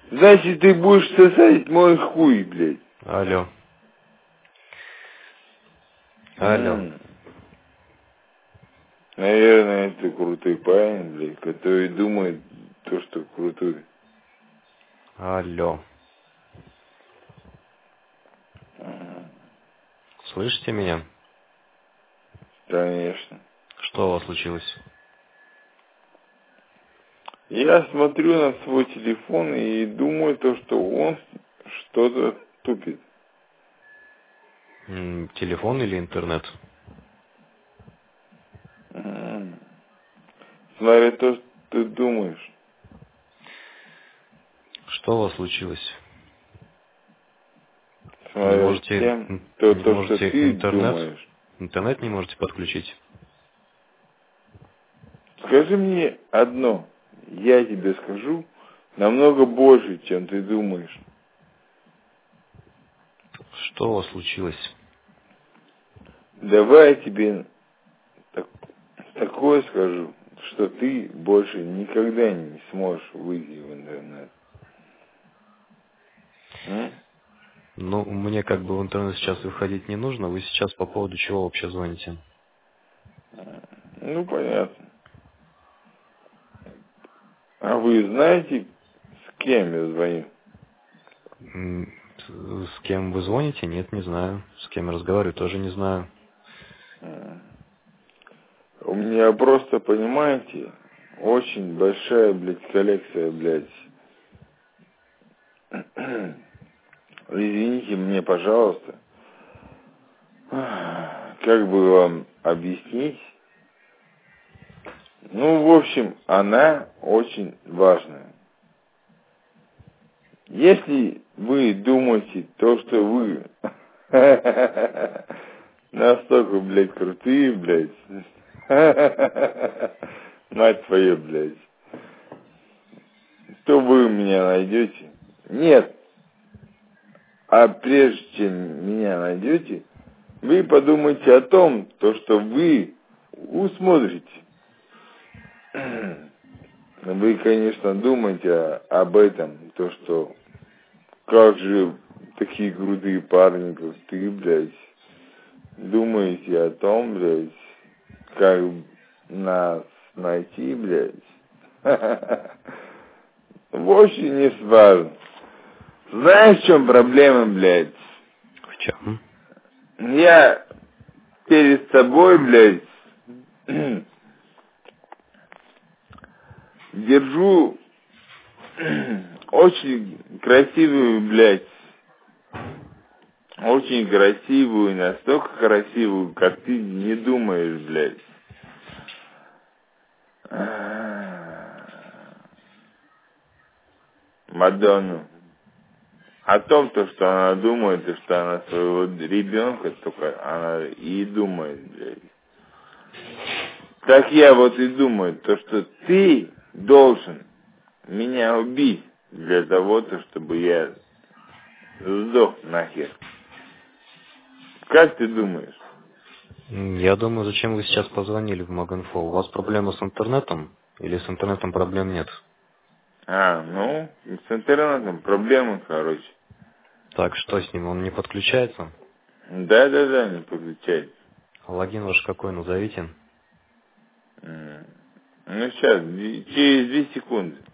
Значит, ты будешь сосать мой хуй, блядь. Алло. Алло. Наверное, это крутой парень, блядь, который думает то, что крутой. Алло. Слышите меня? Конечно. Что у вас случилось? Я смотрю на свой телефон и думаю то, что он что-то тупит. Телефон или интернет? Смотря то, что ты думаешь. Что у вас случилось? Не Смотря можете, тем, не то, что можете ты интернет? думаешь. Интернет не можете подключить? Скажи мне одно. Я тебе скажу намного больше, чем ты думаешь. Что у вас случилось? Давай я тебе такое скажу, что ты больше никогда не сможешь выйти в интернет. Ну, мне как бы в интернет сейчас выходить не нужно. Вы сейчас по поводу чего вообще звоните? Ну, понятно. А вы знаете, с кем я звоню? С кем вы звоните? Нет, не знаю. С кем я разговариваю, тоже не знаю. У меня просто, понимаете, очень большая, блядь, коллекция, блядь. Извините мне, пожалуйста. Как бы вам объяснить? Ну, в общем, она очень важная. Если вы думаете то, что вы настолько, блядь, крутые, блядь, мать твою, блядь, то вы меня найдете. Нет. А прежде чем меня найдете, вы подумайте о том, то, что вы усмотрите. Вы, конечно, думаете об этом, то, что как же такие крутые парни, как ты, блядь, думаете о том, блядь, как нас найти, блядь. Вовсе не важно. Знаешь, в чем проблема, блядь? В чем? Я перед собой, блядь, держу очень красивую, блядь, очень красивую, настолько красивую, как ты не думаешь, блядь. Мадонну. О том, то, что она думает, и что она своего ребенка только она и думает, блядь. Так я вот и думаю, то, что ты должен меня убить для того, чтобы я сдох нахер. Как ты думаешь? Я думаю, зачем вы сейчас позвонили в Маганфо? У вас проблемы с интернетом? Или с интернетом проблем нет? Ну, с интернетом проблемы, короче. Так, что с ним? Он не подключается? Да, не подключается. Логин ваш какой, назовите. Ну, сейчас, через 2 секунды.